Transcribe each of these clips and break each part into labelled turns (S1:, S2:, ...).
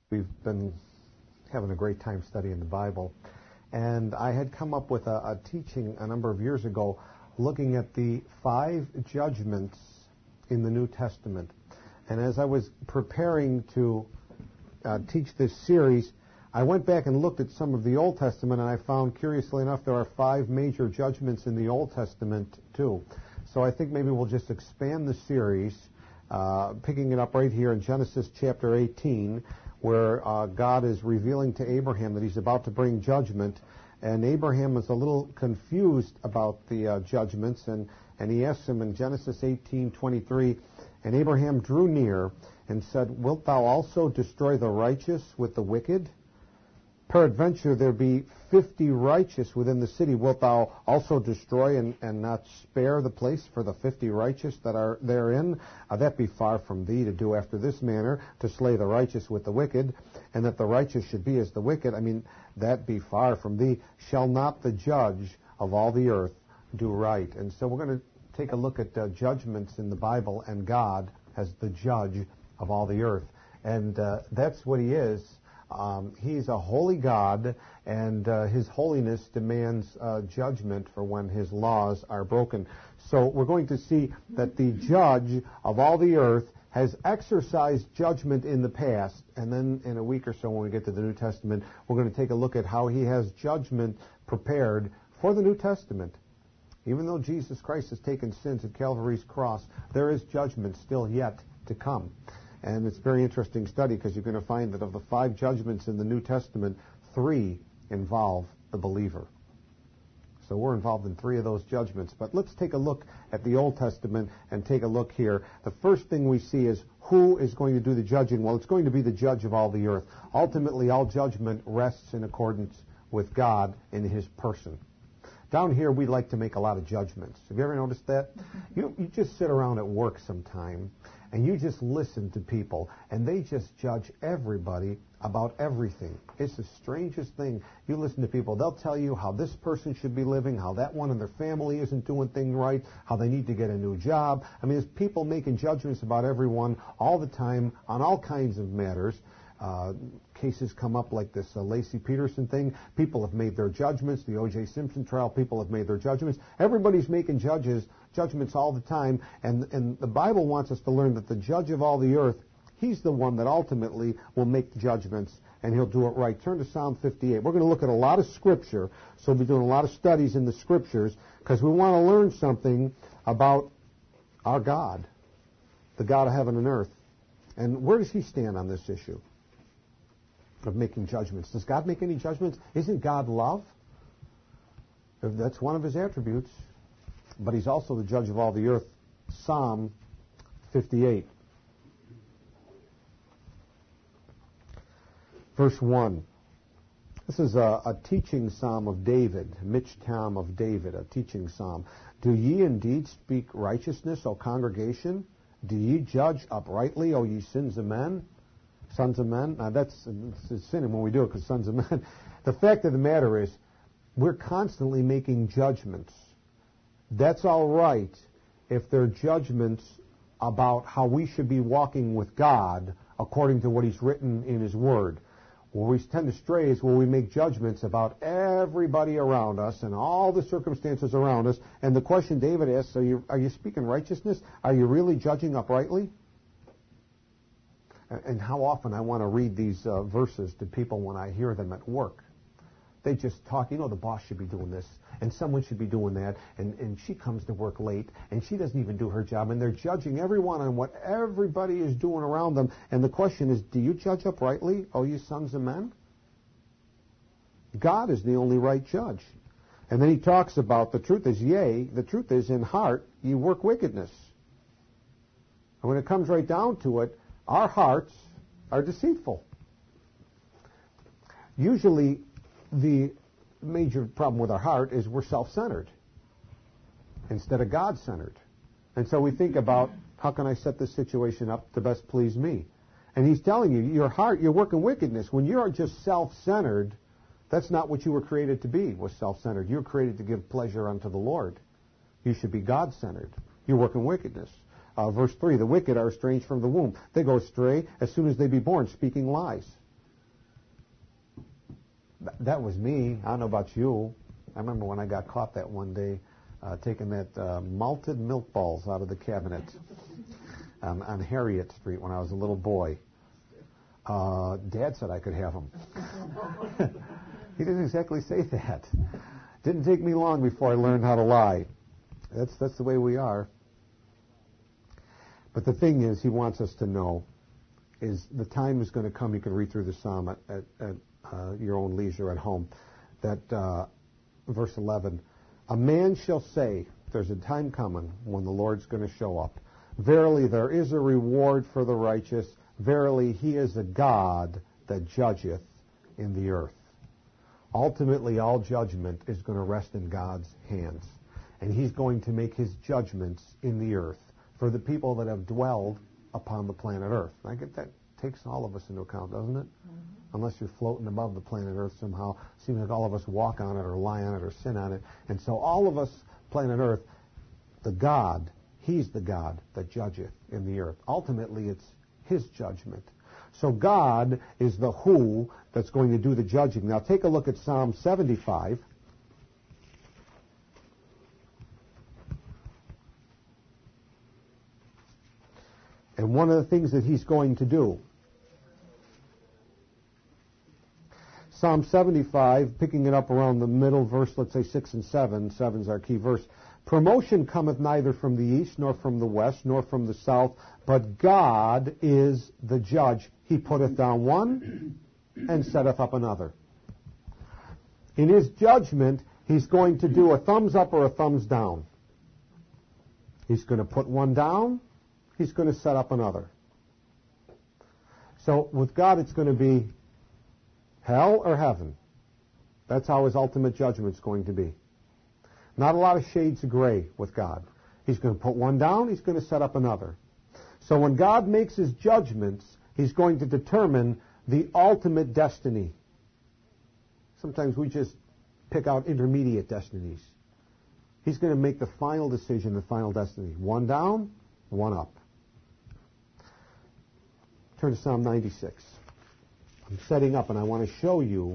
S1: We've been having a great time studying the Bible. And I had come up with a teaching a number of years ago looking at the 5 judgments in the New Testament. And as I was preparing to teach this series, I went back and looked at some of the Old Testament, and I found, curiously enough, there are 5 major judgments in the Old Testament, too. So I think maybe we'll just expand the series, picking it up right here in Genesis chapter 18, where God is revealing to Abraham that he's about to bring judgment. And Abraham is a little confused about the judgments, and he asks him in Genesis 18:23, and Abraham drew near and said, "Wilt thou also destroy the righteous with the wicked? Peradventure there be 50 righteous within the city. Wilt thou also destroy and not spare the place for the 50 righteous that are therein? That be far from thee to do after this manner, to slay the righteous with the wicked, and that the righteous should be as the wicked. That be far from thee. Shall not the judge of all the earth do right?" And so we're going to take a look at judgments in the Bible and God as the judge of all the earth. And that's what he is. He's a holy God, and his holiness demands judgment for when his laws are broken. So we're going to see that the judge of all the earth has exercised judgment in the past, and then in a week or so when we get to the New Testament, we're going to take a look at how he has judgment prepared for the New Testament. Even though Jesus Christ has taken sins at Calvary's cross, there is judgment still yet to come. And it's a very interesting study because you're going to find that of the 5 judgments in the New Testament, 3 involve the believer. So we're involved in 3 of those judgments. But let's take a look at the Old Testament and take a look here. The first thing we see is who is going to do the judging? Well, it's going to be the judge of all the earth. Ultimately, all judgment rests in accordance with God in his person. Down here, we like to make a lot of judgments. Have you ever noticed that? You just sit around at work sometime, and you just listen to people, and they just judge everybody about everything. It's the strangest thing. You listen to people, they'll tell you how this person should be living, how that one in their family isn't doing things right, how they need to get a new job. There's people making judgments about everyone all the time on all kinds of matters. Cases come up like this Lacey Peterson thing. People have made their judgments. The O.J. Simpson trial, people have made their judgments. Everybody's making judgments all the time. And the Bible wants us to learn that the judge of all the earth, he's the one that ultimately will make judgments, and he'll do it right. Turn to Psalm 58. We're going to look at a lot of Scripture, so we'll be doing a lot of studies in the Scriptures, because we want to learn something about our God, the God of heaven and earth. And where does he stand on this issue of making judgments? Does God make any judgments? Isn't God love? That's one of his attributes. But he's also the judge of all the earth. Psalm 58. Verse 1. This is a teaching psalm of David, Michtam of David, a teaching psalm. "Do ye indeed speak righteousness, O congregation? Do ye judge uprightly, O ye sons of men?" Sons of men? Now that's sinning when we do it, because sons of men. The fact of the matter is, we're constantly making judgments. That's all right if they're judgments about how we should be walking with God according to what he's written in his word. Where we tend to stray is where we make judgments about everybody around us and all the circumstances around us. And the question David asks, are you speaking righteousness? Are you really judging uprightly? And how often I want to read these verses to people when I hear them at work. They just talk, the boss should be doing this, and someone should be doing that, and she comes to work late, and she doesn't even do her job, and they're judging everyone on what everybody is doing around them. And the question is, do you judge uprightly, O you sons of men? God is the only right judge. And then he talks about the truth is, yea, the truth is, in heart ye work wickedness. And when it comes right down to it, our hearts are deceitful. Usually, the major problem with our heart is we're self-centered instead of God-centered. And so we think about, how can I set this situation up to best please me? And he's telling you, your heart, you're working wickedness. When you're just self-centered, that's not what you were created to be, was self-centered. You were created to give pleasure unto the Lord. You should be God-centered. You're working wickedness. Verse 3, the wicked are estranged from the womb. They go astray as soon as they be born, speaking lies. That was me. I don't know about you. I remember when I got caught that one day taking that malted milk balls out of the cabinet on Harriet Street when I was a little boy. Dad said I could have them. He didn't exactly say that. Didn't take me long before I learned how to lie. That's the way we are. But the thing is, he wants us to know is the time is going to come. You can read through the psalm at your own leisure at home. That verse 11, a man shall say, there's a time coming when the Lord's going to show up. Verily, there is a reward for the righteous. Verily, he is a God that judgeth in the earth. Ultimately, all judgment is going to rest in God's hands. And he's going to make his judgments in the earth for the people that have dwelled upon the planet Earth. I get that takes all of us into account, doesn't it? Mm-hmm. Unless you're floating above the planet Earth somehow. It seems like all of us walk on it or lie on it or sin on it. And so all of us, planet Earth, the God, he's the God that judgeth in the earth. Ultimately, it's his judgment. So God is the who that's going to do the judging. Now take a look at Psalm 75. And one of the things that he's going to do, Psalm 75, picking it up around the middle verse, let's say 6 and 7. 7's our key verse. Promotion cometh neither from the east, nor from the west, nor from the south, but God is the judge. He putteth down one and setteth up another. In his judgment, he's going to do a thumbs up or a thumbs down. He's going to put one down. He's going to set up another. So with God, it's going to be hell or heaven. That's how his ultimate judgment's going to be. Not a lot of shades of gray with God. He's going to put one down. He's going to set up another. So when God makes his judgments, he's going to determine the ultimate destiny. Sometimes we just pick out intermediate destinies. He's going to make the final decision, the final destiny. One down, one up. Turn to Psalm 96. I'm setting up, and I want to show you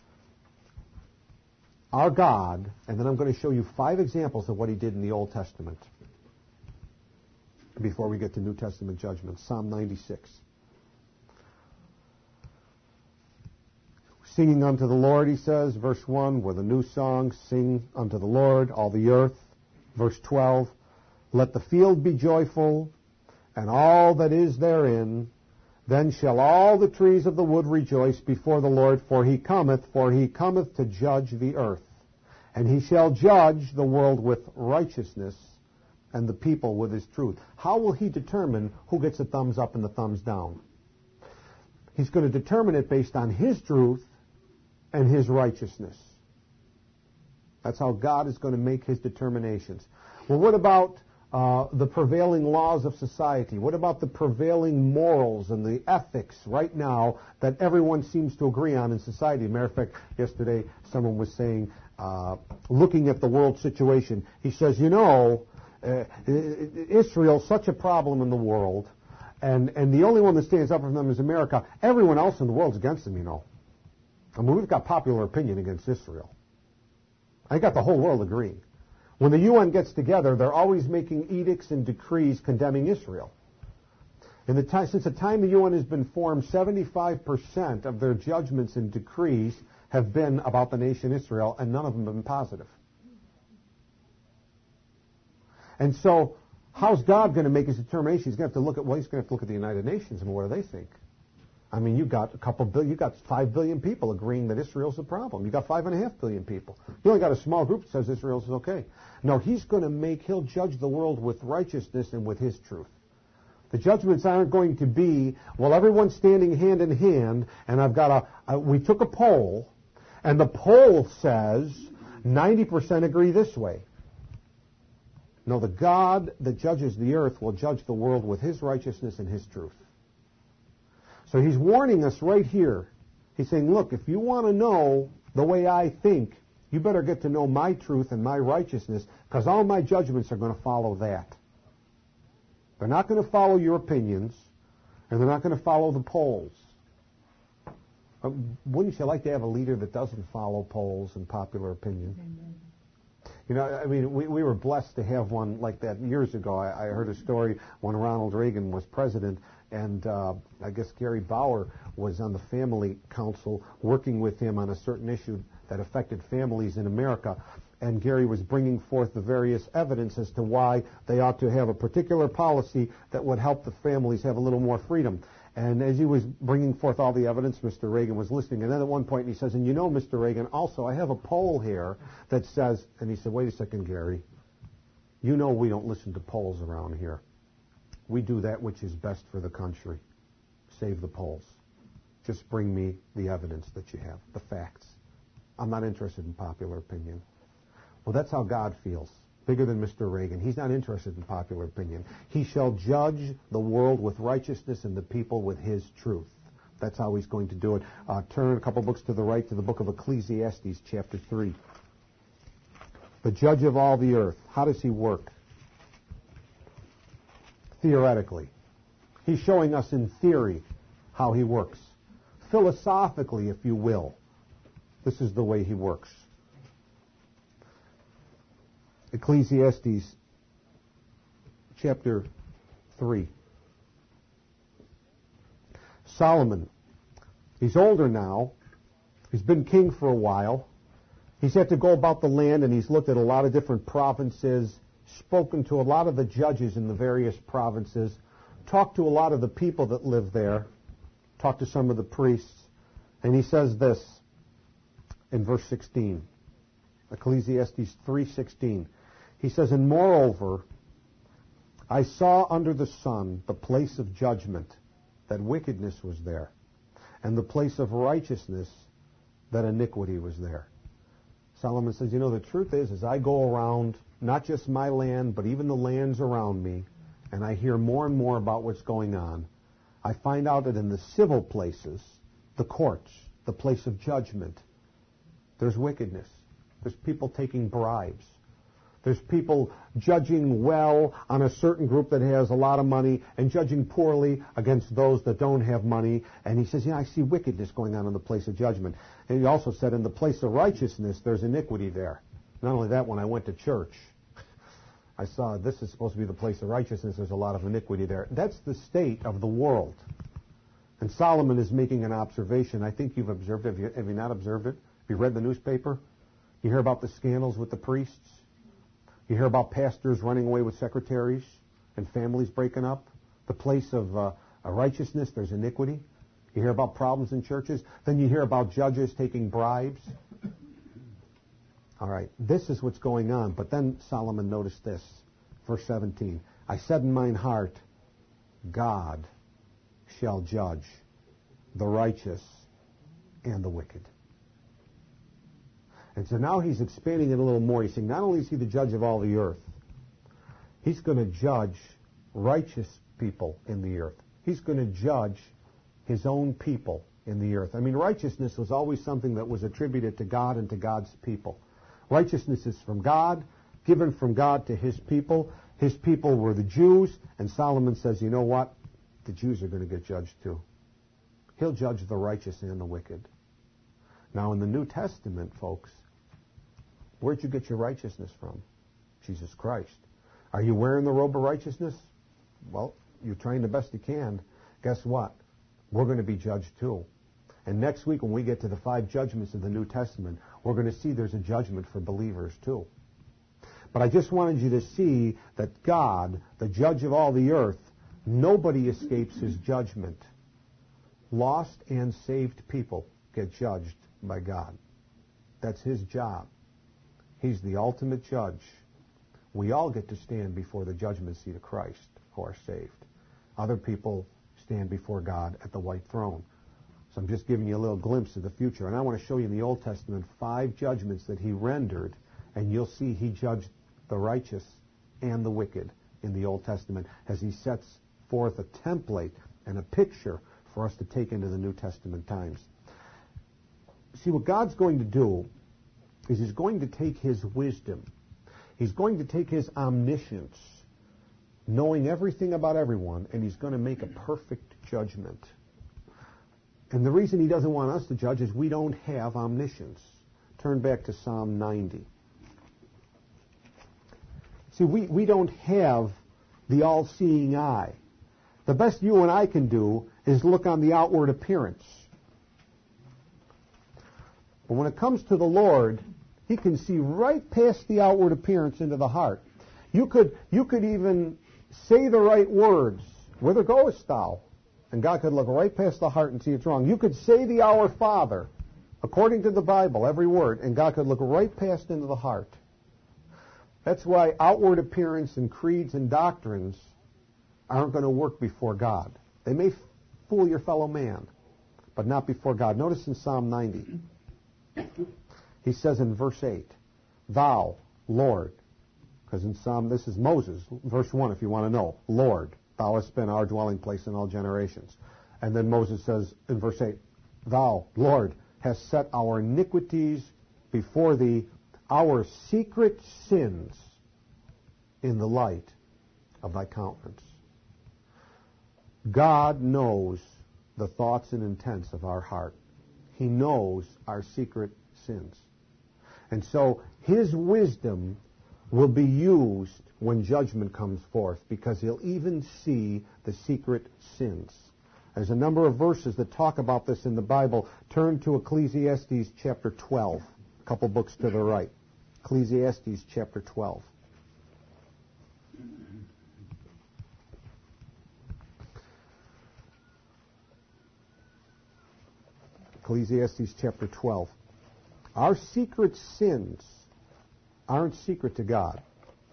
S1: our God, and then I'm going to show you 5 examples of what he did in the Old Testament before we get to New Testament judgment. Psalm 96. Singing unto the Lord, he says, verse 1, with a new song, sing unto the Lord, all the earth. Verse 12, let the field be joyful, and all that is therein. Then shall all the trees of the wood rejoice before the Lord, for he cometh to judge the earth. And he shall judge the world with righteousness, and the people with his truth. How will he determine who gets a thumbs up and the thumbs down? He's going to determine it based on his truth and his righteousness. That's how God is going to make his determinations. Well, what about the prevailing laws of society? What about the prevailing morals and the ethics right now that everyone seems to agree on in society? Matter of fact, yesterday someone was saying, looking at the world situation, he says, Israel's such a problem in the world, and the only one that stands up for them is America. Everyone else in the world's against them, I mean, we've got popular opinion against Israel. I got the whole world agreeing. When the UN gets together, they're always making edicts and decrees condemning Israel. Since the time the UN has been formed, 75% of their judgments and decrees have been about the nation Israel, and none of them have been positive. And so, how's God going to make his determination? He's going to have to look at the United Nations and what do they think? I mean, you've got 5 billion people agreeing that Israel's a problem. You've got 5.5 billion people. You only got a small group that says Israel's okay. No, he'll judge the world with righteousness and with his truth. The judgments aren't going to be, well, everyone's standing hand in hand, and we took a poll, and the poll says 90% agree this way. No, the God that judges the earth will judge the world with his righteousness and his truth. So he's warning us right here. He's saying, look, if you want to know the way I think, you better get to know my truth and my righteousness, because all my judgments are going to follow that. They're not going to follow your opinions, and they're not going to follow the polls. Wouldn't you like to have a leader that doesn't follow polls and popular opinion?
S2: Amen.
S1: You know, I mean, we were blessed to have one like that years ago. I heard a story when Ronald Reagan was president, and I guess Gary Bauer was on the family council working with him on a certain issue that affected families in America. And Gary was bringing forth the various evidence as to why they ought to have a particular policy that would help the families have a little more freedom. And as he was bringing forth all the evidence, Mr. Reagan was listening. And then at one point he says, and you know, Mr. Reagan, also I have a poll here that says, and he said, wait a second, Gary, you know we don't listen to polls around here. We do that which is best for the country. Save the polls. Just bring me the evidence that you have, the facts. I'm not interested in popular opinion. Well, that's how God feels. Bigger than Mr. Reagan. He's not interested in popular opinion. He shall judge the world with righteousness and the people with his truth. That's how he's going to do it. Turn a couple books to the right to the book of Ecclesiastes, chapter 3. The judge of all the earth. How does he work? Theoretically. He's showing us in theory how he works. Philosophically, if you will. This is the way he works. Ecclesiastes chapter 3. Solomon, he's older now. He's been king for a while. He's had to go about the land, and he's looked at a lot of different provinces, spoken to a lot of the judges in the various provinces, talked to a lot of the people that live there, talked to some of the priests, and he says this in verse 16. Ecclesiastes 3:16. He says, and moreover, I saw under the sun the place of judgment, that wickedness was there, and the place of righteousness, that iniquity was there. Solomon says, you know, the truth is I go around, not just my land, but even the lands around me, and I hear more and more about what's going on. I find out that in the civil places, the courts, the place of judgment, there's wickedness. There's people taking bribes. There's people judging well on a certain group that has a lot of money and judging poorly against those that don't have money. And he says, I see wickedness going on in the place of judgment. And he also said, in the place of righteousness, there's iniquity there. Not only that, when I went to church, I saw this is supposed to be the place of righteousness. There's a lot of iniquity there. That's the state of the world. And Solomon is making an observation. I think you've observed it. Have you not observed it? Have you read the newspaper? You hear about the scandals with the priests? You hear about pastors running away with secretaries and families breaking up. The place of righteousness, there's iniquity. You hear about problems in churches. Then you hear about judges taking bribes. All right, this is what's going on. But then Solomon noticed this, verse 17. I said in mine heart, God shall judge the righteous and the wicked. And so now he's expanding it a little more. He's saying not only is he the judge of all the earth, he's going to judge righteous people in the earth. He's going to judge his own people in the earth. I mean, righteousness was always something that was attributed to God and to God's people. Righteousness is from God, given from God to his people. His people were the Jews, and Solomon says, you know what? The Jews are going to get judged too. He'll judge the righteous and the wicked. Now, in the New Testament, folks, where'd you get your righteousness from? Jesus Christ. Are you wearing the robe of righteousness? Well, you're trying the best you can. Guess what? We're going to be judged too. And next week when we get to the 5 judgments of the New Testament, we're going to see there's a judgment for believers too. But I just wanted you to see that God, the judge of all the earth, nobody escapes his judgment. Lost and saved people get judged by God. That's his job. He's the ultimate judge. We all get to stand before the judgment seat of Christ who are saved. Other people stand before God at the white throne. So I'm just giving you a little glimpse of the future. And I want to show you in the Old Testament 5 judgments that he rendered, and you'll see he judged the righteous and the wicked in the Old Testament as he sets forth a template and a picture for us to take into the New Testament times. See, what God's going to do is he's going to take his wisdom. He's going to take his omniscience, knowing everything about everyone, and he's going to make a perfect judgment. And the reason he doesn't want us to judge is we don't have omniscience. Turn back to Psalm 90. See, we don't have the all-seeing eye. The best you and I can do is look on the outward appearance. But when it comes to the Lord, he can see right past the outward appearance into the heart. You could even say the right words. Whither goest thou? And God could look right past the heart and see it's wrong. You could say the Our Father, according to the Bible, every word, and God could look right past into the heart. That's why outward appearance and creeds and doctrines aren't going to work before God. They may fool your fellow man, but not before God. Notice in Psalm 90, he says in verse 8, Thou, Lord, because in Psalm, this is Moses, verse 1 if you want to know, Lord, Thou hast been our dwelling place in all generations. And then Moses says in verse 8, Thou, Lord, hast set our iniquities before Thee, our secret sins in the light of Thy countenance. God knows the thoughts and intents of our heart. He knows our secret sins. And so His wisdom will be used when judgment comes forth, because He'll even see the secret sins. There's a number of verses that talk about this in the Bible. Turn to Ecclesiastes chapter 12, a couple books to the right. Ecclesiastes chapter 12. Ecclesiastes chapter 12. Our secret sins aren't secret to God.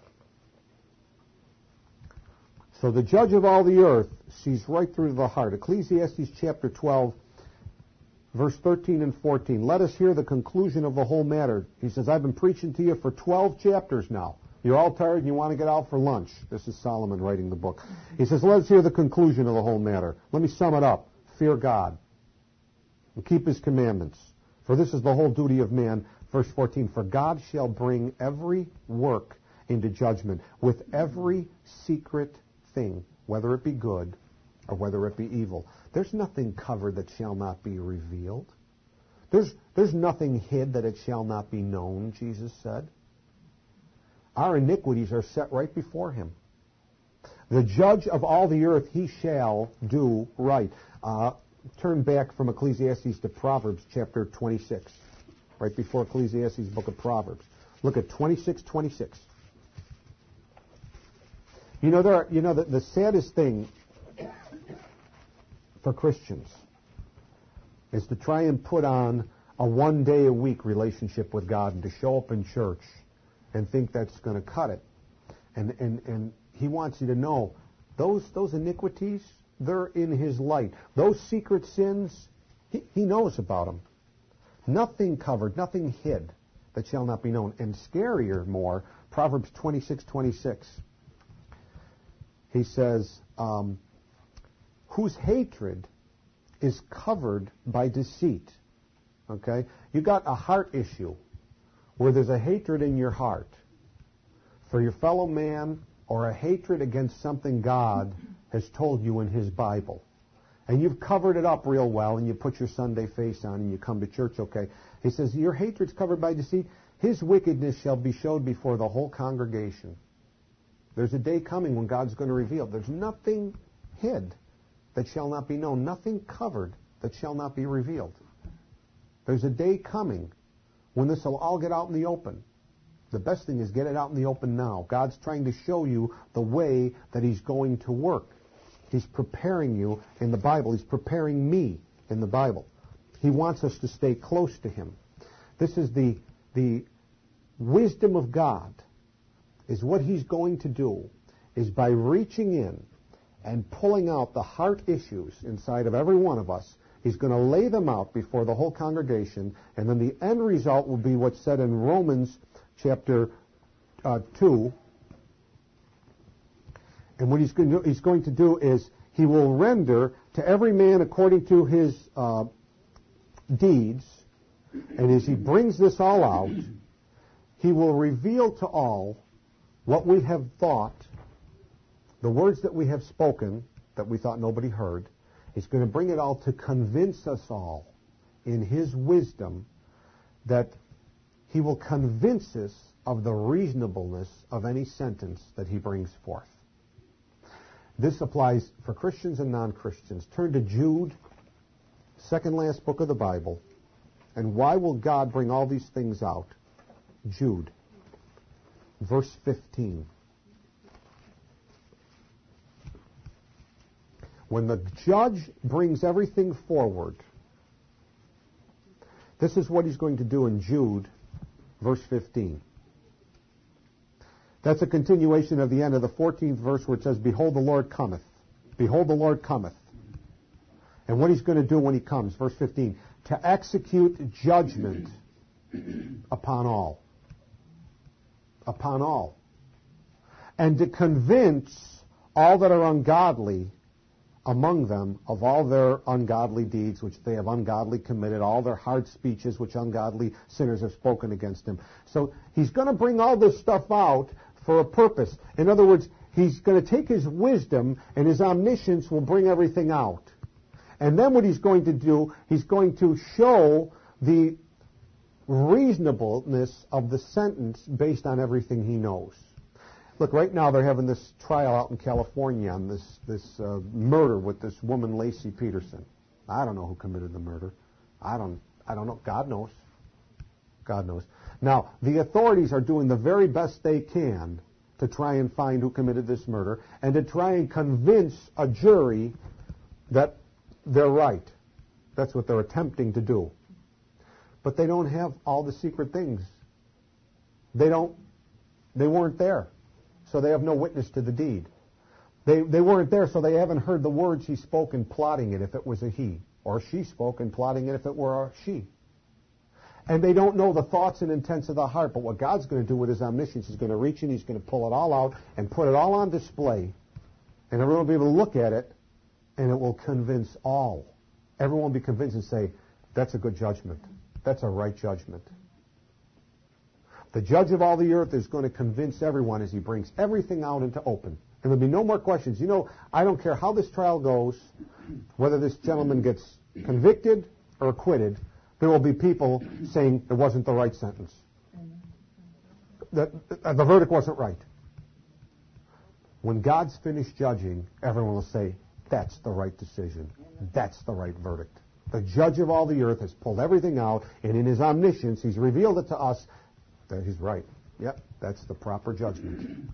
S1: So the judge of all the earth sees right through the heart. Ecclesiastes chapter 12, verse 13 and 14. Let us hear the conclusion of the whole matter. He says, I've been preaching to you for 12 chapters now. You're all tired and you want to get out for lunch. This is Solomon writing the book. He says, let us hear the conclusion of the whole matter. Let me sum it up. Fear God and keep His commandments. For this is the whole duty of man. Verse 14, for God shall bring every work into judgment with every secret thing, whether it be good or whether it be evil. There's nothing covered that shall not be revealed. There's nothing hid that it shall not be known, Jesus said. Our iniquities are set right before Him. The judge of all the earth, He shall do right. Turn back from Ecclesiastes to Proverbs chapter 26. Right before Ecclesiastes, book of Proverbs. Look at 26:26. The saddest thing for Christians is to try and put on a one-day-a-week relationship with God and to show up in church and think that's going to cut it. And He wants you to know those iniquities, they're in His light. Those secret sins, He knows about them. Nothing covered, nothing hid that shall not be known. And scarier more, Proverbs 26:26. He says, whose hatred is covered by deceit. Okay? You got a heart issue where there's a hatred in your heart for your fellow man or a hatred against something God has told you in His Bible. And you've covered it up real well, and you put your Sunday face on, and you come to church okay. He says, your hatred's covered by deceit. His wickedness shall be showed before the whole congregation. There's a day coming when God's going to reveal. There's nothing hid that shall not be known. Nothing covered that shall not be revealed. There's a day coming when this will all get out in the open. The best thing is get it out in the open now. God's trying to show you the way that He's going to work. He's preparing you in the Bible. He's preparing me in the Bible. He wants us to stay close to Him. This is the wisdom of God, is what He's going to do is by reaching in and pulling out the heart issues inside of every one of us, He's going to lay them out before the whole congregation, and then the end result will be what's said in Romans chapter 2. And what He's going to do is He will render to every man according to his deeds. And as He brings this all out, He will reveal to all what we have thought, the words that we have spoken that we thought nobody heard, He's going to bring it all to convince us all in His wisdom that He will convince us of the reasonableness of any sentence that He brings forth. This applies for Christians and non-Christians. Turn to Jude, second last book of the Bible. And why will God bring all these things out? Jude, verse 15. When the judge brings everything forward, this is what he's going to do in Jude, verse 15. That's a continuation of the end of the 14th verse where it says, Behold, the Lord cometh. Behold, the Lord cometh. And what he's going to do when he comes, verse 15, to execute judgment upon all. Upon all. And to convince all that are ungodly among them of all their ungodly deeds which they have ungodly committed, all their hard speeches which ungodly sinners have spoken against him. So he's going to bring all this stuff out for a purpose. In other words, he's going to take his wisdom and his omniscience will bring everything out. And then what he's going to do, he's going to show the reasonableness of the sentence based on everything he knows. Look, right now they're having this trial out in California on this murder with this woman, Lacey Peterson. I don't know who committed the murder. I don't know. God knows. God knows. Now, the authorities are doing the very best they can to try and find who committed this murder and to try and convince a jury that they're right. That's what they're attempting to do. But they don't have all the secret things. They weren't there. So they have no witness to the deed. They weren't there, so they haven't heard the words he spoke in plotting it if it was a he, or she spoke in plotting it if it were a she. And they don't know the thoughts and intents of the heart, but what God's going to do with his omniscience, he's going to reach in, he's going to pull it all out and put it all on display, and everyone will be able to look at it, and it will convince all. Everyone will be convinced and say, that's a good judgment. That's a right judgment. The judge of all the earth is going to convince everyone as he brings everything out into open. And there'll be no more questions. You know, I don't care how this trial goes, whether this gentleman gets convicted or acquitted, there will be people saying it wasn't the right sentence. The verdict wasn't right. When God's finished judging, everyone will say, that's the right decision. That's the right verdict. The judge of all the earth has pulled everything out, and in his omniscience, he's revealed it to us that he's right. Yep, that's the proper judgment.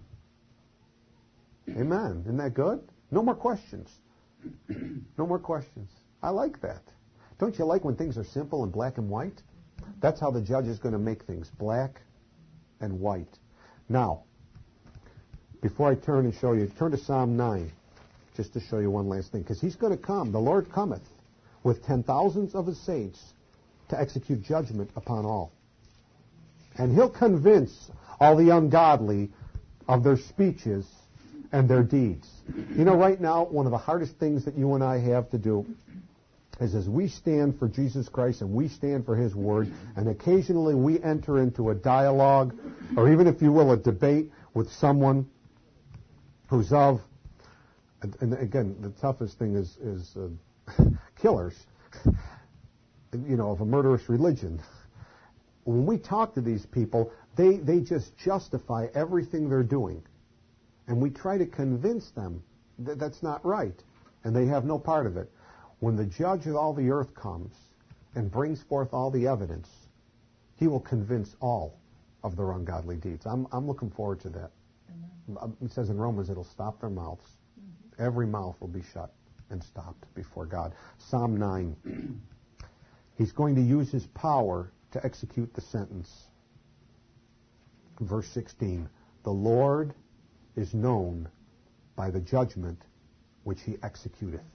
S1: Amen. Isn't that good? No more questions. No more questions. I like that. Don't you like when things are simple and black and white? That's how the judge is going to make things, black and white. Now, before I turn and show you, turn to Psalm 9, just to show you one last thing. Because he's going to come, the Lord cometh, with 10,000s of his saints to execute judgment upon all. And he'll convince all the ungodly of their speeches and their deeds. You know, right now, one of the hardest things that you and I have to do is as we stand for Jesus Christ and we stand for his word, and occasionally we enter into a dialogue, or even, if you will, a debate with someone who's of, and again, the toughest thing is killers, you know, of a murderous religion. When we talk to these people, they just justify everything they're doing. And we try to convince them that that's not right. And they have no part of it. When the judge of all the earth comes and brings forth all the evidence, he will convince all of their ungodly deeds. I'm looking forward to that. It says in Romans, it'll stop their mouths. Every mouth will be shut and stopped before God. Psalm 9. He's going to use his power to execute the sentence. Verse 16, the Lord is known by the judgment which he executeth.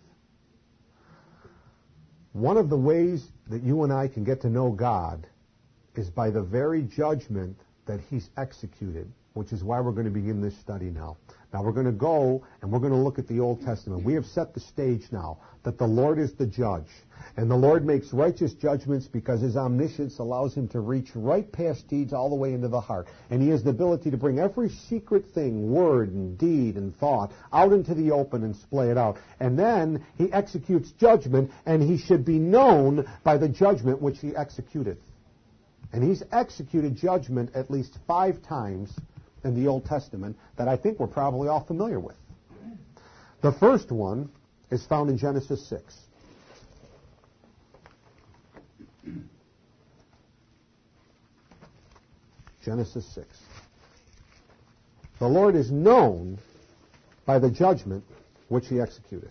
S1: One of the ways that you and I can get to know God is by the very judgment that he's executed, which is why we're going to begin this study now. Now we're going to go and we're going to look at the Old Testament. We have set the stage now that the Lord is the judge. And the Lord makes righteous judgments because His omniscience allows Him to reach right past deeds all the way into the heart. And He has the ability to bring every secret thing, word and deed and thought, out into the open and splay it out. And then He executes judgment, and He should be known by the judgment which He executeth. And He's executed judgment at least 5 times in the Old Testament that I think we're probably all familiar with. The first one is found in Genesis 6. Genesis 6. The Lord is known by the judgment which He executed.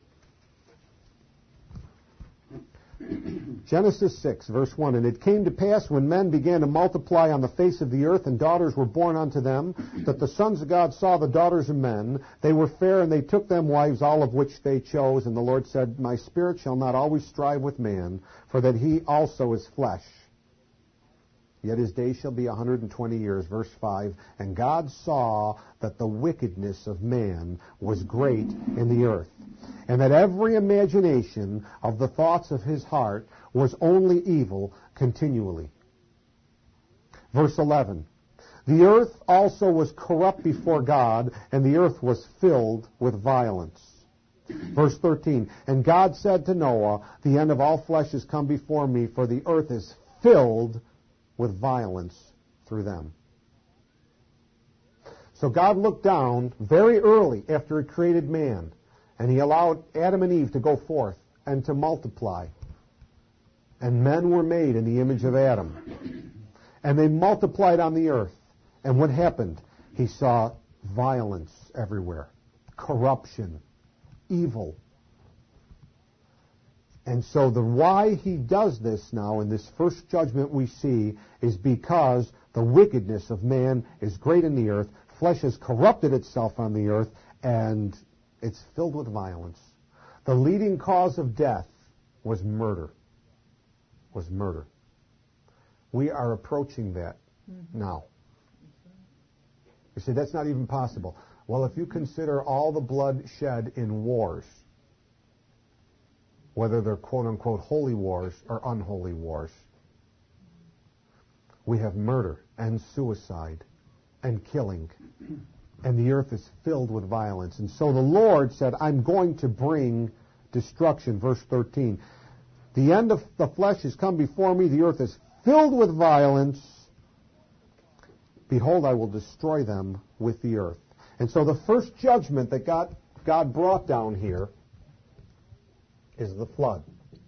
S1: Genesis 6, verse 1, And it came to pass when men began to multiply on the face of the earth, and daughters were born unto them, that the sons of God saw the daughters of men. They were fair, and they took them wives, all of which they chose. And the Lord said, My spirit shall not always strive with man, for that he also is flesh. Yet his days shall be 120 years. Verse 5, And God saw that the wickedness of man was great in the earth, and that every imagination of the thoughts of his heart was only evil continually. Verse 11, The earth also was corrupt before God, and the earth was filled with violence. Verse 13, And God said to Noah, The end of all flesh is come before me, for the earth is filled with violence through them. So God looked down very early after He created man, and He allowed Adam and Eve to go forth and to multiply. And men were made in the image of Adam. And they multiplied on the earth. And what happened? He saw violence everywhere, corruption, evil. And so the why He does this now in this first judgment we see is because the wickedness of man is great in the earth, flesh has corrupted itself on the earth, and it's filled with violence. The leading cause of death was murder. We are approaching that now. You say, that's not even possible. Well, if you consider all the blood shed in wars, whether they're quote-unquote holy wars or unholy wars, we have murder and suicide and killing, and the earth is filled with violence. And so the Lord said, I'm going to bring destruction. Verse 13, The end of the flesh is come before me, the earth is filled with violence. Behold, I will destroy them with the earth. And so the first judgment that God brought down here is the flood.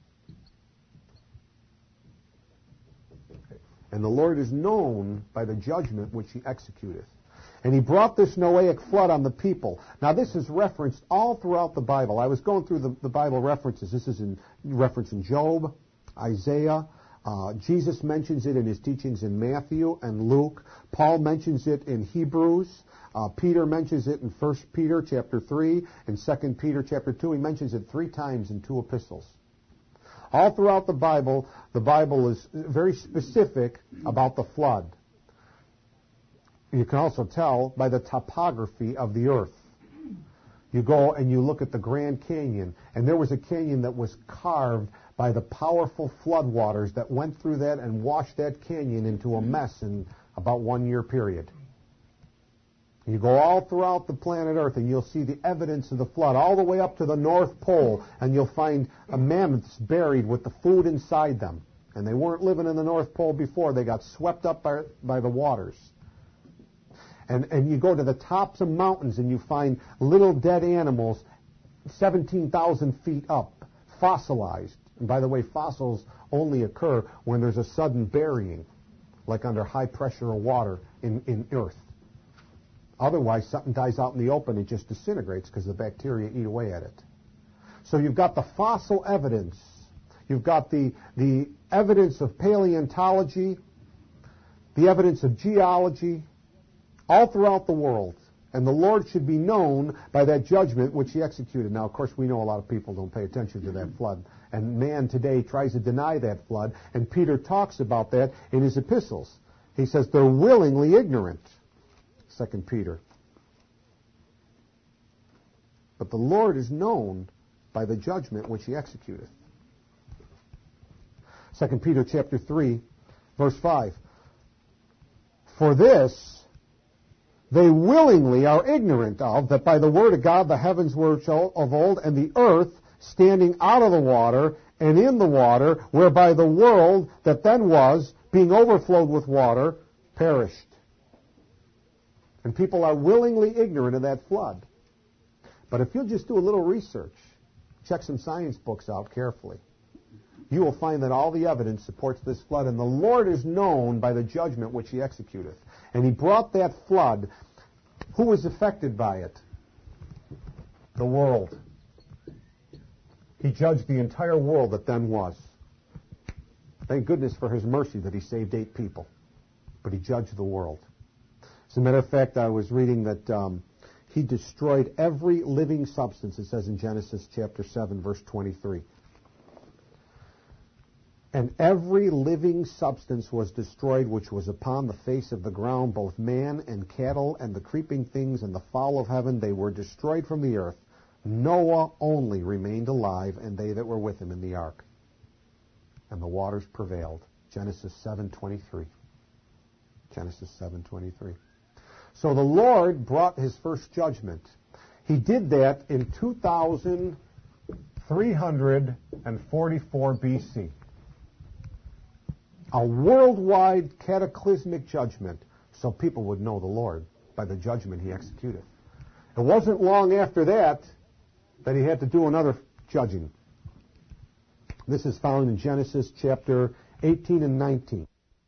S1: And the Lord is known by the judgment which He executeth. And He brought this Noahic flood on the people. Now this is referenced all throughout the Bible. I was going through the Bible references. This is in reference in Job, Isaiah. Jesus mentions it in His teachings in Matthew and Luke. Paul mentions it in Hebrews. Peter mentions it in 1 Peter chapter 3 and 2 Peter chapter 2. He mentions it 3 times in 2 epistles. All throughout the Bible is very specific about the flood. You can also tell by the topography of the earth. You go and you look at the Grand Canyon, and there was a canyon that was carved by the powerful floodwaters that went through that and washed that canyon into a mess in about 1 year period. You go all throughout the planet Earth and you'll see the evidence of the flood all the way up to the North Pole, and you'll find mammoths buried with the food inside them. And they weren't living in the North Pole before. They got swept up by the waters. And you go to the tops of mountains and you find little dead animals 17,000 feet up, fossilized. And by the way, fossils only occur when there's a sudden burying, like under high pressure of water in earth. Otherwise, something dies out in the open, it just disintegrates because the bacteria eat away at it. So you've got the fossil evidence. You've got the evidence of paleontology, the evidence of geology, all throughout the world. And the Lord should be known by that judgment which He executed. Now, of course, we know a lot of people don't pay attention to that flood. And man today tries to deny that flood. And Peter talks about that in his epistles. He says they're willingly ignorant. 2 Peter. but the Lord is known by the judgment which he executeth. 2 Peter chapter 3, verse 5. For this they willingly are ignorant of, that by the word of God the heavens were of old, and the earth standing out of the water and in the water, whereby the world that then was, being overflowed with water, perished. And people are willingly ignorant of that flood. But if you'll just do a little research, check some science books out carefully, you will find that all the evidence supports this flood, and the Lord is known by the judgment which he executeth. And he brought that flood. Who was affected by it? The world. He judged the entire world that then was. Thank goodness for his mercy that he saved 8 people. But he judged the world. As a matter of fact, I was reading that he destroyed every living substance, it says in Genesis chapter 7, verse 23. And every living substance was destroyed which was upon the face of the ground, both man and cattle and the creeping things and the fowl of heaven. They were destroyed from the earth. Noah only remained alive, and they that were with him in the ark. And the waters prevailed. Genesis 7:23. Genesis 7:23. So the Lord brought his first judgment. He did that in 2344 BC. A worldwide cataclysmic judgment, so people would know the Lord by the judgment he executed. It wasn't long after that he had to do another judging. This is found in Genesis chapter 18 and 19.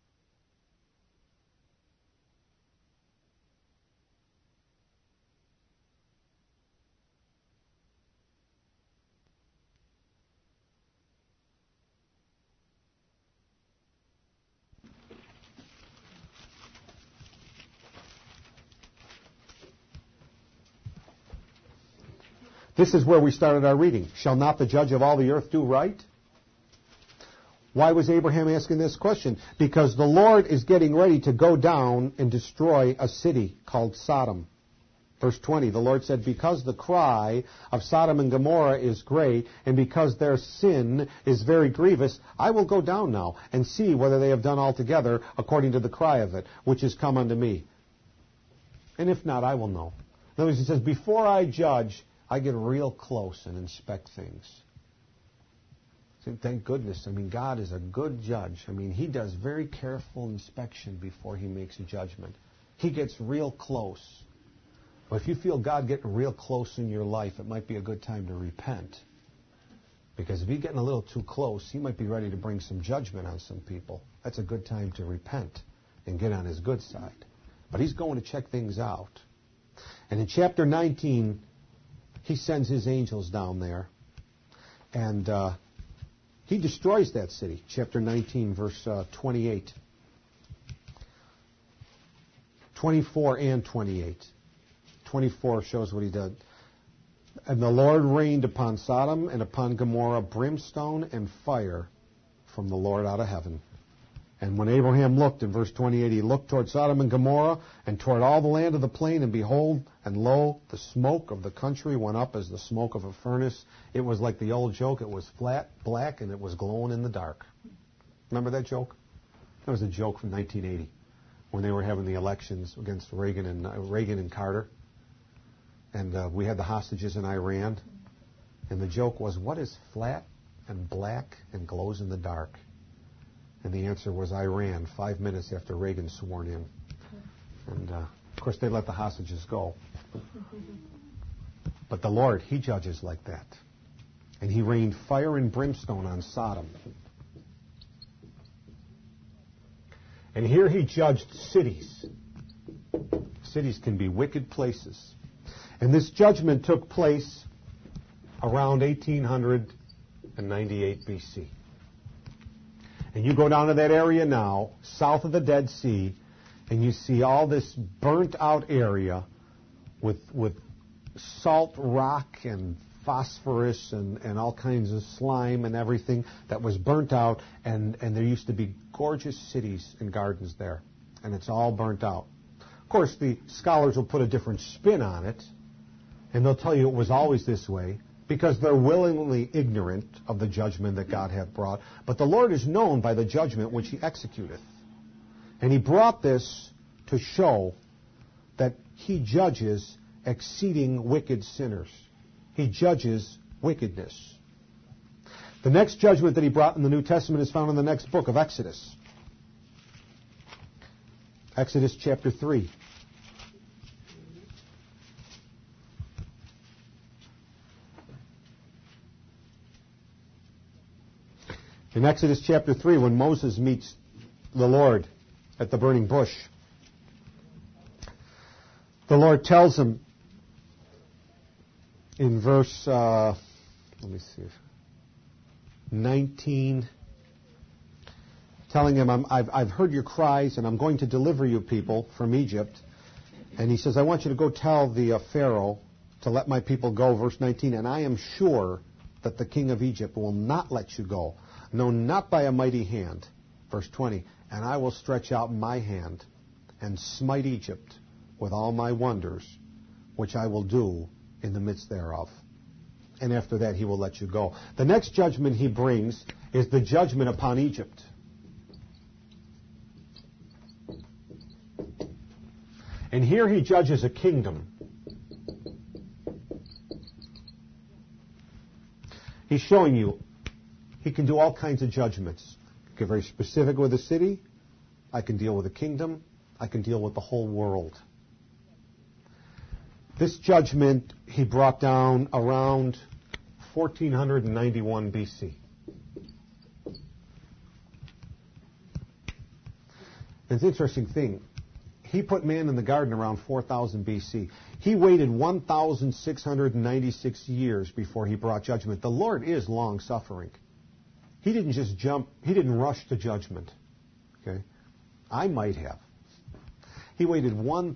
S1: This is where we started our reading. Shall not the judge of all the earth do right? Why was Abraham asking this question? Because the Lord is getting ready to go down and destroy a city called Sodom. Verse 20, the Lord said, because the cry of Sodom and Gomorrah is great, and because their sin is very grievous, I will go down now and see whether they have done altogether according to the cry of it, which is come unto me. And if not, I will know. In other words, he says, before I judge, I get real close and inspect things. So thank goodness. I mean, God is a good judge. I mean, he does very careful inspection before he makes a judgment. He gets real close. But if you feel God getting real close in your life, it might be a good time to repent. Because if he's getting a little too close, he might be ready to bring some judgment on some people. That's a good time to repent and get on his good side. But he's going to check things out. And in chapter 19, he sends his angels down there, and he destroys that city. Chapter 19, verse 28. 24 and 28. 24 shows what he did. And the Lord rained upon Sodom and upon Gomorrah brimstone and fire from the Lord out of heaven. And when Abraham looked, in verse 28, he looked toward Sodom and Gomorrah and toward all the land of the plain, and behold, and lo, the smoke of the country went up as the smoke of a furnace. It was like the old joke. It was flat, black, and it was glowing in the dark. Remember that joke? That was a joke from 1980 when they were having the elections against Reagan and Carter. And we had the hostages in Iran. And the joke was, what is flat and black and glows in the dark? And the answer was Iran, 5 minutes after Reagan sworn in. And, of course, they let the hostages go. But the Lord, he judges like that. And he rained fire and brimstone on Sodom. And here he judged cities. Cities can be wicked places. And this judgment took place around 1898 BC. And you go down to that area now, south of the Dead Sea, and you see all this burnt-out area with salt rock and phosphorus and all kinds of slime and everything that was burnt out, and there used to be gorgeous cities and gardens there, and it's all burnt out. Of course, the scholars will put a different spin on it, And they'll tell you it was always this way, because they're willingly ignorant of the judgment that God hath brought. But the Lord is known by the judgment which he executeth. And he brought this to show that he judges exceeding wicked sinners. He judges wickedness. The next judgment that he brought in the New Testament is found in the next book of Exodus. Exodus chapter 3. In Exodus chapter 3, when Moses meets the Lord at the burning bush, the Lord tells him in verse, 19, telling him, I've heard your cries and I'm going to deliver you people from Egypt. And he says, I want you to go tell the Pharaoh to let my people go, verse 19, and I am sure that the king of Egypt will not let you go. No, not by a mighty hand. Verse 20, and I will stretch out my hand and smite Egypt with all my wonders, which I will do in the midst thereof. And after that he will let you go. The next judgment he brings is the judgment upon Egypt. And here he judges a kingdom. He's showing you he can do all kinds of judgments. Get very specific with a city. I can deal with a kingdom. I can deal with the whole world. This judgment he brought down around 1491 BC. It's an interesting thing. He put man in the garden around 4000 BC. He waited 1,696 years before he brought judgment. The Lord is long-suffering. He didn't just jump. He didn't rush to judgment. Okay? I might have. He waited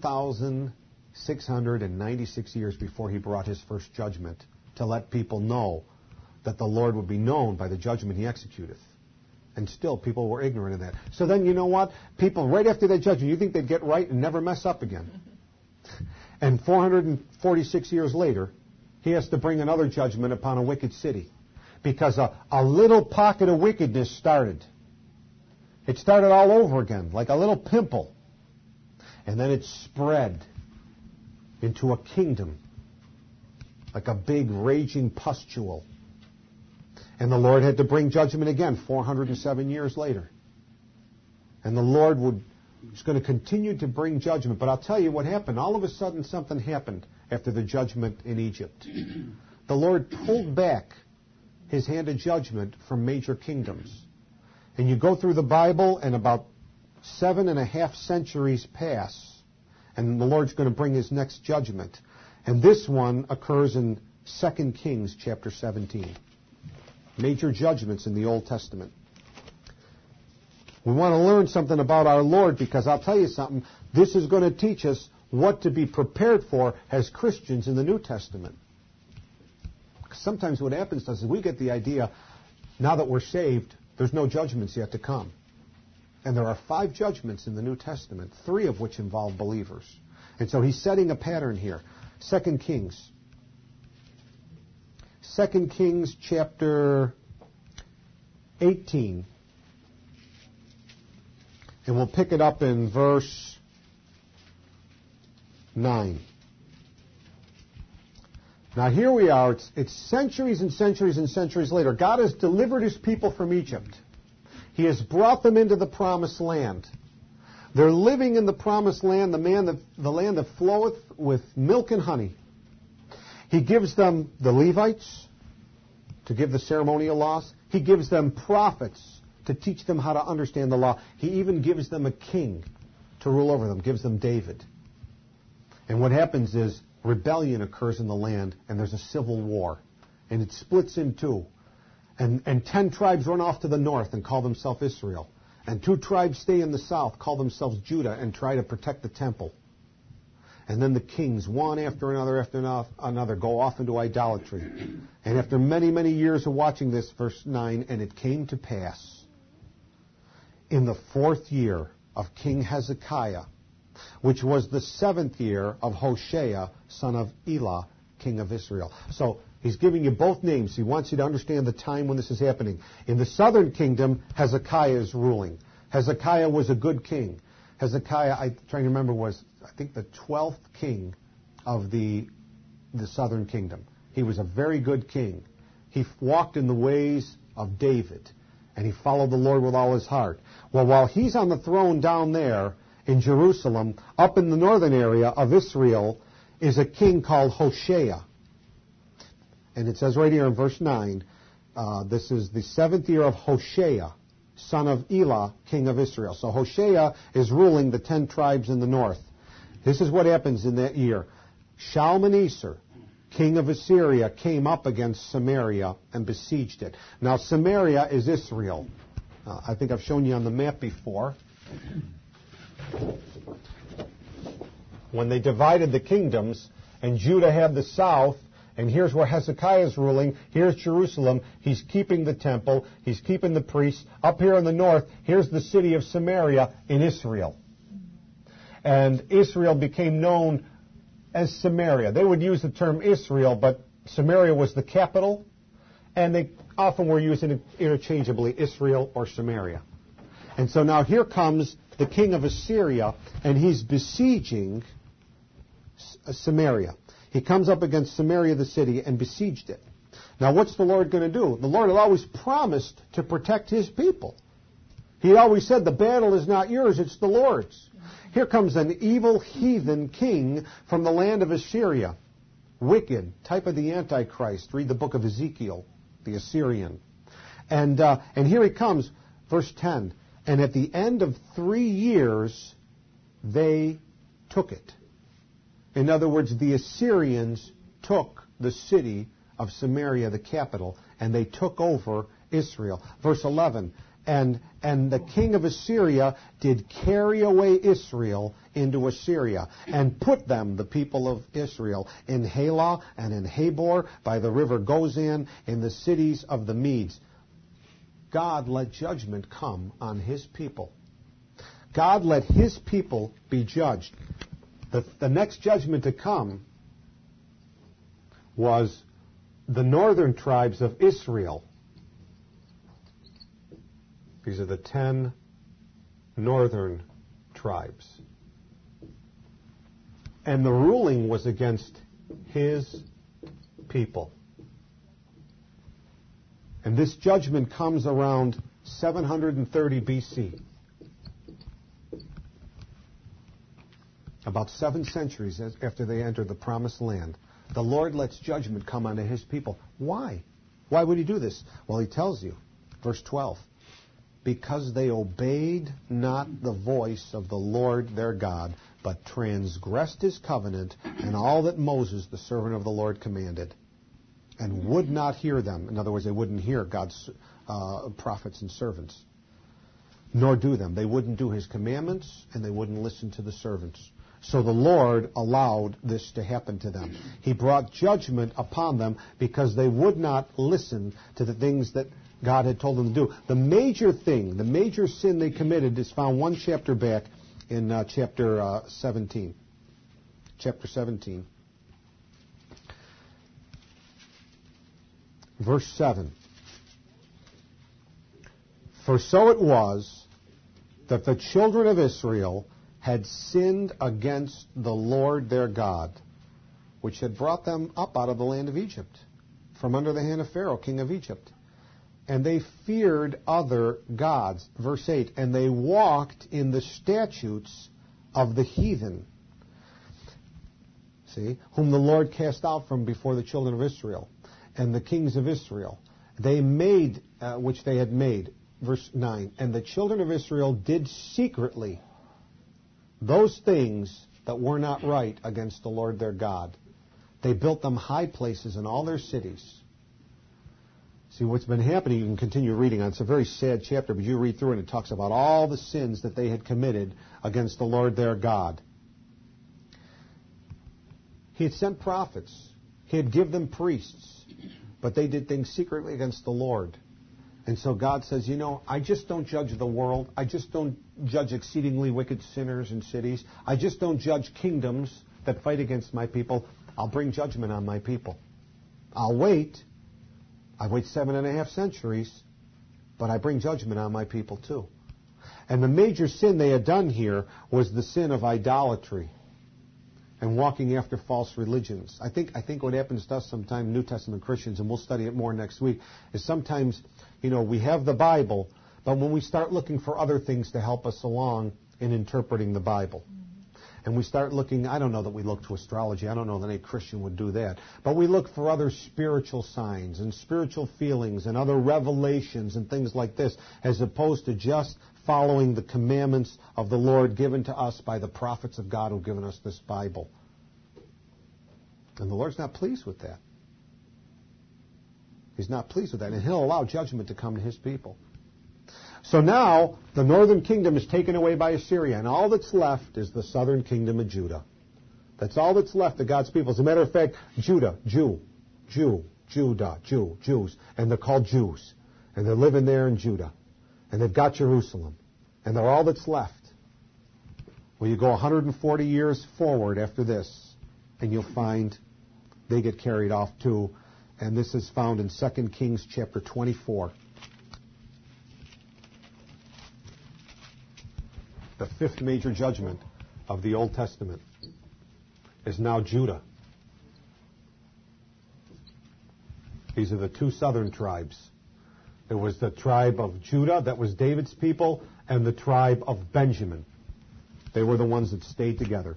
S1: 1,696 years before he brought his first judgment to let people know that the Lord would be known by the judgment he executeth. And still, people were ignorant of that. So then, you know what? People, right after that judgment, you think they'd get right and never mess up again. And 446 years later, he has to bring another judgment upon a wicked city. Because a little pocket of wickedness started. It started all over again, like a little pimple. And then it spread into a kingdom, like a big raging pustule. And the Lord had to bring judgment again 407 years later. And the Lord was going to continue to bring judgment. But I'll tell you what happened. All of a sudden something happened after the judgment in Egypt. The Lord pulled back his hand of judgment from major kingdoms. And you go through the Bible, and about 7.5 centuries pass, and the Lord's going to bring his next judgment. And this one occurs in 2 Kings chapter 17. Major judgments in the Old Testament. We want to learn something about our Lord, because I'll tell you something, this is going to teach us what to be prepared for as Christians in the New Testament. Sometimes what happens to us is we get the idea, now that we're saved, there's no judgments yet to come. And there are 5 judgments in the New Testament, 3 of which involve believers. And so he's setting a pattern here. 2 Kings. 2 Kings chapter 18. And we'll pick it up in verse 9. Now here we are. It's centuries and centuries and centuries later. God has delivered his people from Egypt. He has brought them into the promised land. They're living in the promised land, the land that floweth with milk and honey. He gives them the Levites to give the ceremonial laws. He gives them prophets to teach them how to understand the law. He even gives them a king to rule over them, gives them David. And what happens is rebellion occurs in the land, and there's a civil war. And it splits in two. And 10 tribes run off to the north and call themselves Israel. And 2 tribes stay in the south, call themselves Judah, and try to protect the temple. And then the kings, one after another, go off into idolatry. And after many, many years of watching this, verse 9, and it came to pass in the 4th year of King Hezekiah, which was the 7th year of Hoshea, son of Elah, king of Israel. So he's giving you both names. He wants you to understand the time when this is happening. In the southern kingdom, Hezekiah is ruling. Hezekiah was a good king. Hezekiah, I'm trying to remember, was, I think, the 12th king of the southern kingdom. He was a very good king. He walked in the ways of David, and he followed the Lord with all his heart. Well, while he's on the throne down there in Jerusalem, up in the northern area of Israel, is a king called Hoshea. And it says right here in verse 9, this is the 7th year of Hoshea, son of Elah, king of Israel. So Hoshea is ruling the 10 tribes in the north. This is what happens in that year. Shalmaneser, king of Assyria, came up against Samaria and besieged it. Now Samaria is Israel. I think I've shown you on the map before. When they divided the kingdoms, and Judah had the south, and here's where Hezekiah is ruling. Here's Jerusalem. He's keeping the temple. He's keeping the priests. Up here in the north, here's the city of Samaria in Israel. And Israel became known as Samaria. They would use the term Israel, but Samaria was the capital, and they often were using it interchangeably, Israel or Samaria. And so now here comes the king of Assyria, and he's besieging Samaria. He comes up against Samaria, the city, and besieged it. Now, what's the Lord going to do? The Lord had always promised to protect his people. He always said, the battle is not yours, it's the Lord's. Here comes an evil heathen king from the land of Assyria. Wicked, type of the Antichrist. Read the book of Ezekiel, the Assyrian. And here he comes, verse 10. And at the end of 3 years, they took it. In other words, the Assyrians took the city of Samaria, the capital, and they took over Israel. Verse 11, and the king of Assyria did carry away Israel into Assyria, and put them, the people of Israel, in Halah and in Habor, by the river Gozan, in the cities of the Medes. God let judgment come on his people. God let his people be judged. The next judgment to come was the northern tribes of Israel. These are the 10 northern tribes. And the ruling was against his people. And this judgment comes around 730 BC. About 7 centuries after they entered the promised land. The Lord lets judgment come onto his people. Why? Why would he do this? Well, he tells you. Verse 12. Because they obeyed not the voice of the Lord their God, but transgressed his covenant and all that Moses, the servant of the Lord, commanded, and would not hear them. In other words, they wouldn't hear God's prophets and servants, nor do them. They wouldn't do his commandments, and they wouldn't listen to the servants. So the Lord allowed this to happen to them. He brought judgment upon them because they would not listen to the things that God had told them to do. The major thing, the major sin they committed is found one chapter back in chapter 17. Chapter 17. Verse 7. For so it was that the children of Israel had sinned against the Lord their God, which had brought them up out of the land of Egypt, from under the hand of Pharaoh, king of Egypt. And they feared other gods. Verse 8, and they walked in the statutes of the heathen, see, whom the Lord cast out from before the children of Israel, and the kings of Israel. They made, which they had made. Verse 9, and the children of Israel did secretly those things that were not right against the Lord their God. They built them high places in all their cities. See, what's been happening, you can continue reading on. It's a very sad chapter, but you read through it and it talks about all the sins that they had committed against the Lord their God. He had sent prophets. He had given them priests. But they did things secretly against the Lord. And so God says, you know, I just don't judge the world. I just don't judge exceedingly wicked sinners in cities. I just don't judge kingdoms that fight against my people. I'll bring judgment on my people. I'll wait. I wait 7.5 centuries, but I bring judgment on my people too. And the major sin they had done here was the sin of idolatry and walking after false religions. I think what happens to us sometimes, New Testament Christians, and we'll study it more next week, is sometimes, we have the Bible, but when we start looking for other things to help us along in interpreting the Bible, and we start looking, I don't know that we look to astrology, I don't know that any Christian would do that, but we look for other spiritual signs and spiritual feelings and other revelations and things like this, as opposed to just following the commandments of the Lord given to us by the prophets of God who've given us this Bible. And the Lord's not pleased with that. He's not pleased with that, and He'll allow judgment to come to His people. So now, the northern kingdom is taken away by Assyria, and all that's left is the southern kingdom of Judah. That's all that's left of God's people. As a matter of fact, Judah, Judah, Jews, and they're called Jews. And they're living there in Judah. And they've got Jerusalem. And they're all that's left. Well, you go 140 years forward after this, and you'll find they get carried off too. And this is found in 2 Kings chapter 24. The fifth major judgment of the Old Testament is now Judah. These are the two southern tribes. There was the tribe of Judah, that was David's people, and the tribe of Benjamin. They were the ones that stayed together.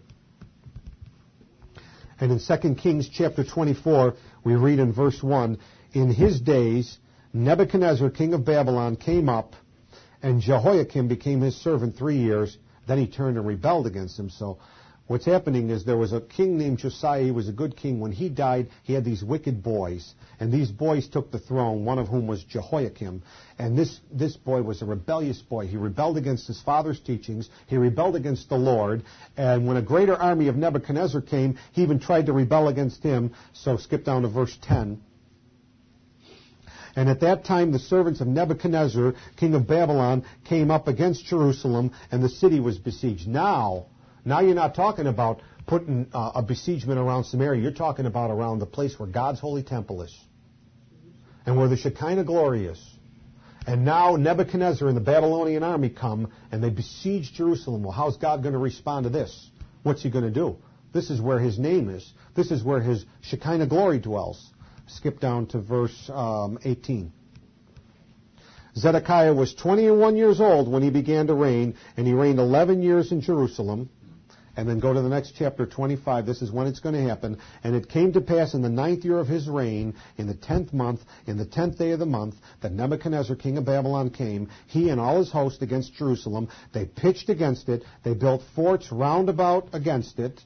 S1: And in 2 Kings chapter 24, we read in verse 1, "In his days, Nebuchadnezzar, king of Babylon, came up, and Jehoiakim became his servant 3 years. Then he turned and rebelled against him." So what's happening is there was a king named Josiah. He was a good king. When he died, he had these wicked boys. And these boys took the throne, one of whom was Jehoiakim. And this boy was a rebellious boy. He rebelled against his father's teachings. He rebelled against the Lord. And when a greater army of Nebuchadnezzar came, he even tried to rebel against him. So skip down to verse 10. "And at that time the servants of Nebuchadnezzar, king of Babylon, came up against Jerusalem, and the city was besieged." Now you're not talking about putting a besiegement around Samaria. You're talking about around the place where God's holy temple is and where the Shekinah glory is. And now Nebuchadnezzar and the Babylonian army come, and they besiege Jerusalem. Well, how's God going to respond to this? What's He going to do? This is where His name is. This is where His Shekinah glory dwells. Skip down to verse 18. "Zedekiah was 21 years old when he began to reign, and he reigned 11 years in Jerusalem." And then go to the next chapter, 25. This is when it's going to happen. "And it came to pass in the 9th year of his reign, in the 10th month, in the 10th day of the month, that Nebuchadnezzar, king of Babylon, came, he and all his host, against Jerusalem. They pitched against it. They built forts round about against it.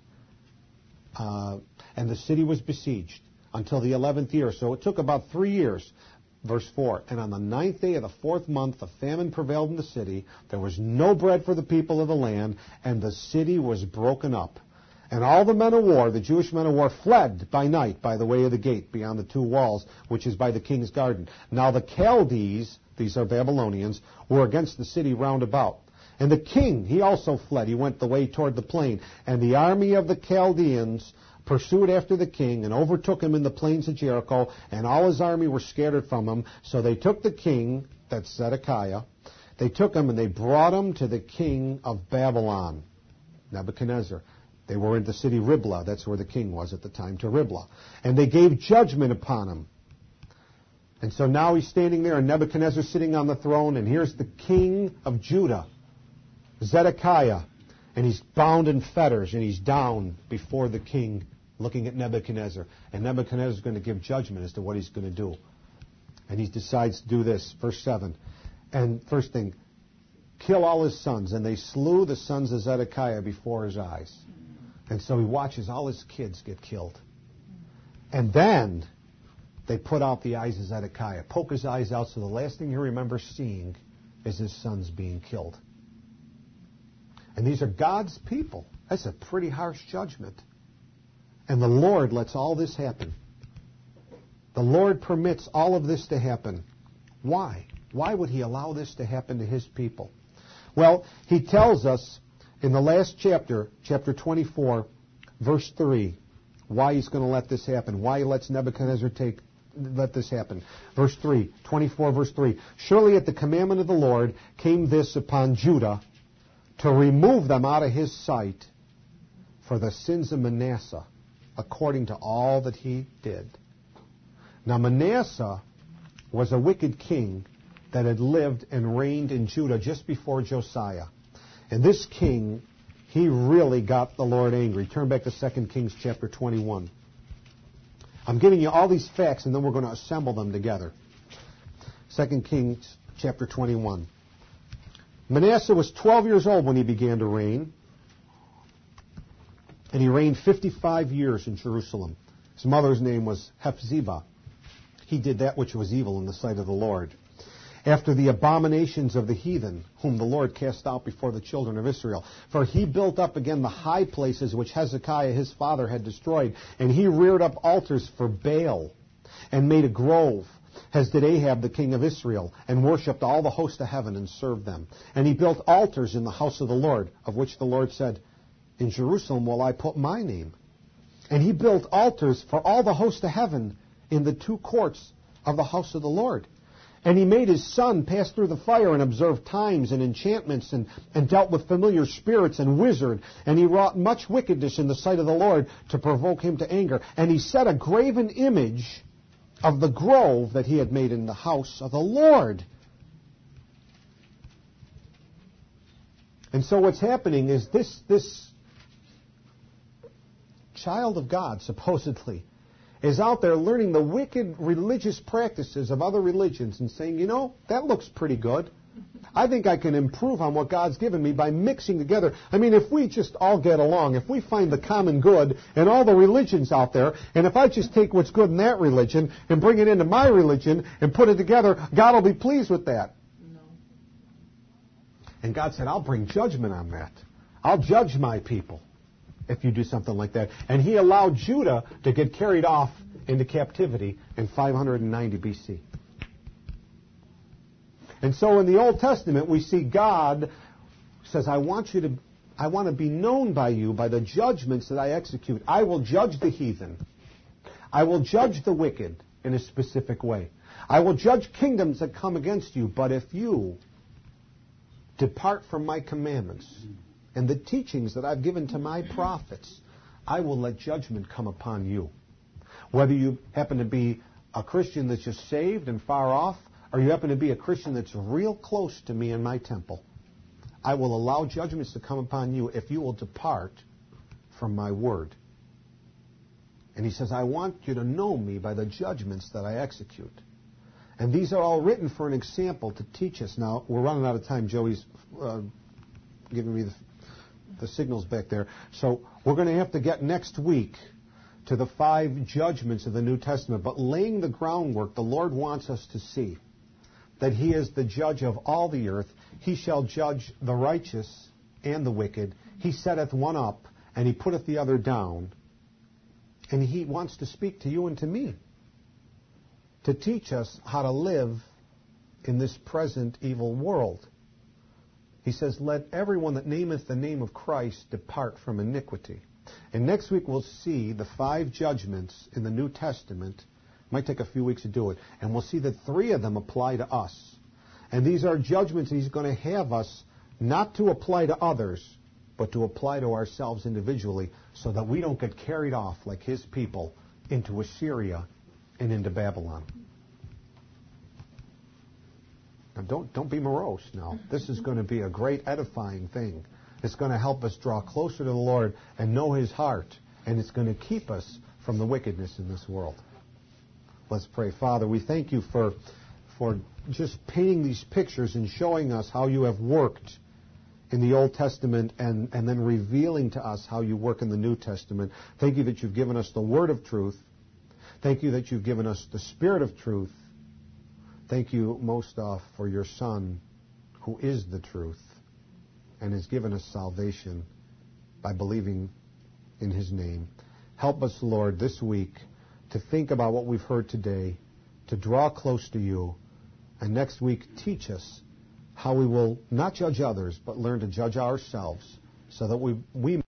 S1: And the city was besieged until the 11th year." So it took about 3 years. Verse 4, "And on the 9th day of the 4th month, a famine prevailed in the city. There was no bread for the people of the land, and the city was broken up. And all the men of war, the Jewish men of war, fled by night by the way of the gate beyond the 2 walls, which is by the king's garden. Now the Chaldees," these are Babylonians, "were against the city round about. And the king, he also fled. He went the way toward the plain. And the army of the Chaldeans pursued after the king and overtook him in the plains of Jericho, and all his army were scattered from him. So they took the king," that's Zedekiah, "they took him and they brought him to the king of Babylon," Nebuchadnezzar. They were in the city Riblah, that's where the king was at the time, to Riblah. "And they gave judgment upon him." And so now he's standing there, and Nebuchadnezzar sitting on the throne, and here's the king of Judah, Zedekiah, and he's bound in fetters, and he's down before the king, looking at Nebuchadnezzar. And Nebuchadnezzar is going to give judgment as to what he's going to do. And he decides to do this. Verse 7. "And first thing, kill all his sons. And they slew the sons of Zedekiah before his eyes." And so he watches all his kids get killed. And then they put out the eyes of Zedekiah, poke his eyes out, so the last thing he remembers seeing is his sons being killed. And these are God's people. That's a pretty harsh judgment. And the Lord lets all this happen. The Lord permits all of this to happen. Why? Why would He allow this to happen to His people? Well, He tells us in the last chapter, chapter 24, verse 3, why he's going to let this happen, why he lets Nebuchadnezzar let this happen. Verse 3, 24 verse 3. Surely at the commandment of the Lord came this upon Judah to remove them out of his sight for the sins of Manasseh, according to all that he did. Now Manasseh was a wicked king that had lived and reigned in Judah just before Josiah. And this king, he really got the Lord angry. Turn back to 2 Kings chapter 21. I'm giving you all these facts, and then we're going to assemble them together. 2 Kings chapter 21. Manasseh was 12 years old when he began to reign, and he reigned 55 years in Jerusalem. His mother's name was Hephzibah. He did that which was evil in the sight of the Lord, after the abominations of the heathen, whom the Lord cast out before the children of Israel. For he built up again the high places which Hezekiah his father had destroyed, and he reared up altars for Baal, and made a grove, as did Ahab the king of Israel, and worshipped all the host of heaven, and served them. And he built altars in the house of the Lord, of which the Lord said, In Jerusalem will I put my name. And he built altars for all the host of heaven in the two courts of the house of the Lord. And he made his son pass through the fire, and observed times and enchantments, and dealt with familiar spirits and wizard. And he wrought much wickedness in the sight of the Lord to provoke him to anger. And he set a graven image of the grove that he had made in the house of the Lord. And so what's happening is this child of God, supposedly, is out there learning the wicked religious practices of other religions and saying, you know, that looks pretty good. I think I can improve on what God's given me by mixing together. I mean, if we just all get along, if we find the common good in all the religions out there, and if I just take what's good in that religion and bring it into my religion and put it together, God will be pleased with that. No. And God said, I'll bring judgment on that. I'll judge my people if you do something like that. And he allowed Judah to get carried off into captivity in 590 BC. And so in the Old Testament, we see God says, I want to be known by you by the judgments that I execute. I will judge the heathen. I will judge the wicked in a specific way. I will judge kingdoms that come against you. But if you depart from my commandments and the teachings that I've given to my prophets, I will let judgment come upon you. Whether you happen to be a Christian that's just saved and far off, or you happen to be a Christian that's real close to me in my temple, I will allow judgments to come upon you if you will depart from my word. And he says, I want you to know me by the judgments that I execute. And these are all written for an example to teach us. Now, we're running out of time. Joey's giving me the signals back there. So we're going to have to get next week to the 5 judgments of the New Testament. But laying the groundwork, the Lord wants us to see that he is the judge of all the earth. He shall judge the righteous and the wicked. He setteth one up, and he putteth the other down. And he wants to speak to you and to me, to teach us how to live in this present evil world. He says, let everyone that nameth the name of Christ depart from iniquity. And next week we'll see the 5 judgments in the New Testament. Might take a few weeks to do it. And we'll see that 3 of them apply to us. And these are judgments he's going to have us not to apply to others, but to apply to ourselves individually, so that we don't get carried off like his people into Assyria and into Babylon. Now don't be morose now. This is going to be a great edifying thing. It's going to help us draw closer to the Lord and know his heart. And it's going to keep us from the wickedness in this world. Let's pray. Father, we thank you for just painting these pictures and showing us how you have worked in the Old Testament and then revealing to us how you work in the New Testament. Thank you that you've given us the word of truth. Thank you that you've given us the spirit of truth. Thank you most for your Son, who is the truth, and has given us salvation by believing in his name. Help us, Lord, this week to think about what we've heard today, to draw close to you, and next week teach us how we will not judge others, but learn to judge ourselves, so that we